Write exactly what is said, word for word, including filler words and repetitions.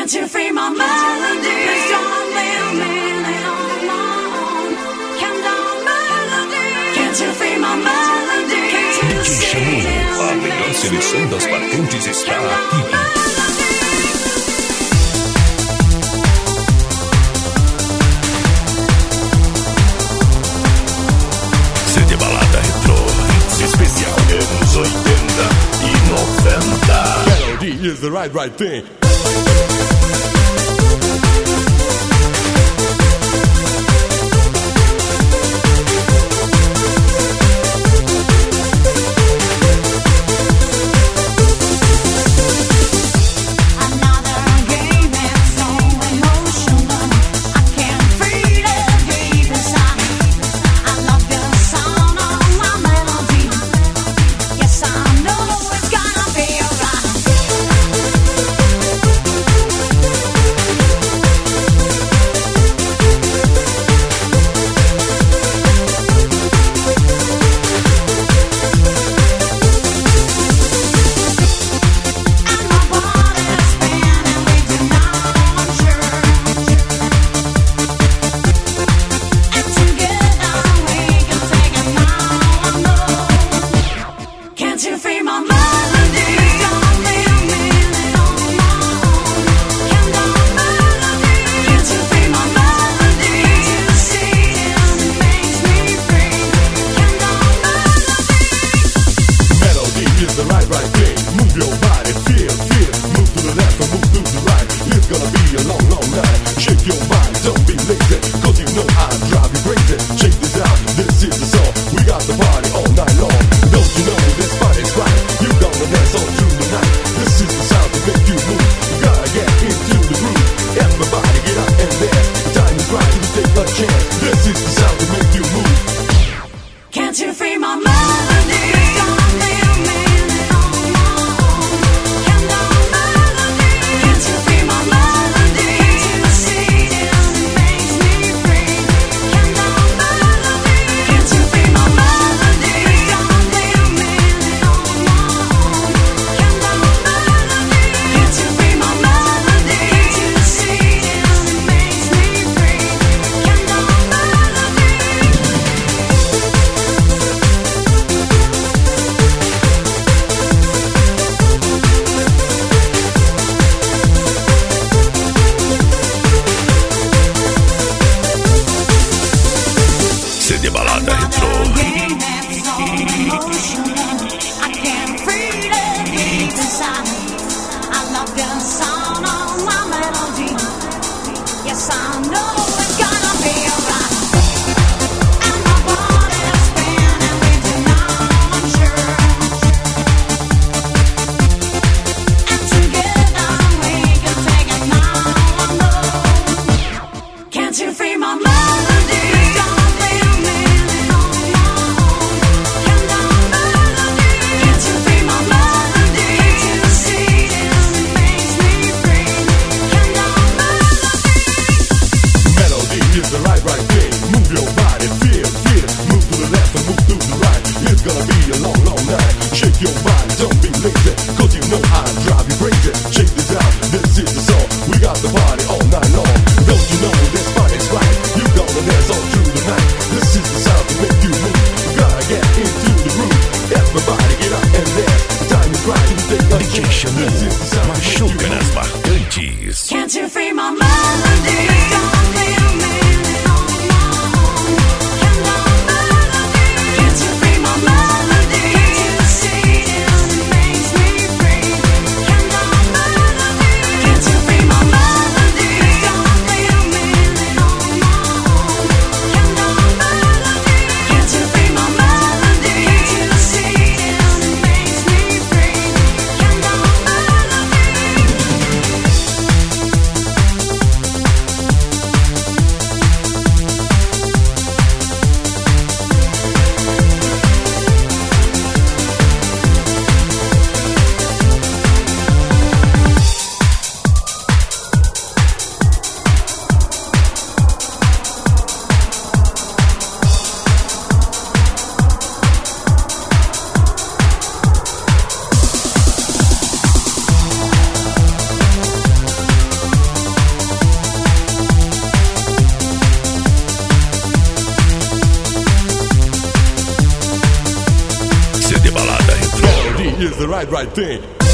Can't you free my melody? Please don't leave me on my own. Can't don't melody. Can't you free my melody? D J Xamuru, a melhor seleção das marcantes está aqui. C D Balada Retro, especial anos oitenta e noventa. Melody is the right, right thing. Machuca nas marcantes. Can't you free my melody? Don't leave me alone. Can't no melody. Can't you free my melody? Can't you see it makes me free? Can't no melody. Can't you free my melody? Don't leave me alone. Can't no melody. Can't you free my melody? Can't you see it makes me free? Can't no melody. the right, right thing.